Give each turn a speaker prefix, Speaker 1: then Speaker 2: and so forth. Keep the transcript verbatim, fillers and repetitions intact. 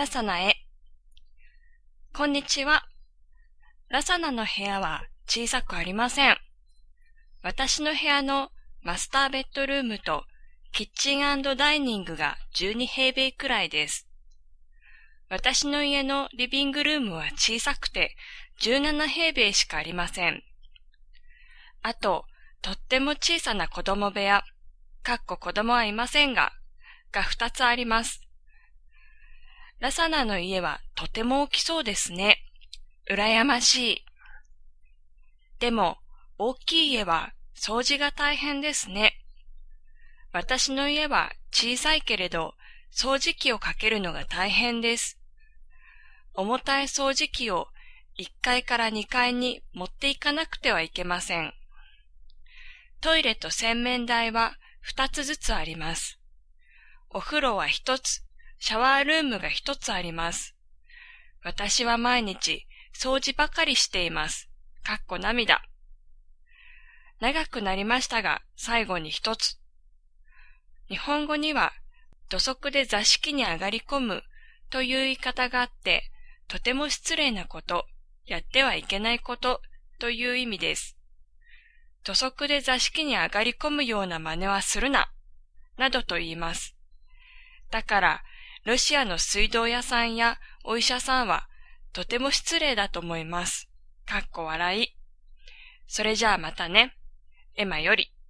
Speaker 1: ラサナへ。こんにちは。ラサナの部屋は小さくありません。私の部屋のマスターベッドルームとキッチン&ダイニングがじゅうにへいべいくらいです。私の家のリビングルームは小さくてじゅうななへいべいしかありません。あと、とっても小さな子供部屋、かっこ子供はいませんが、がふたつあります。ラサナの家はとても大きそうですね。うらやましい。でも、大きい家は掃除が大変ですね。私の家は小さいけれど、掃除機をかけるのが大変です。重たい掃除機をいっかいからにかいに持っていかなくてはいけません。トイレと洗面台はふたつずつあります。お風呂はひとつ、シャワールームがひとつあります。私は毎日掃除ばかりしています。かっこ涙。長くなりましたが、最後にひとつ。日本語には土足で座敷に上がり込むという言い方があって、とても失礼なこと、やってはいけないことという意味です。土足で座敷に上がり込むような真似はするな、などと言います。だから、ロシアの水道屋さんやお医者さんはとても失礼だと思います。かっこ笑い。それじゃあまたね。エマより。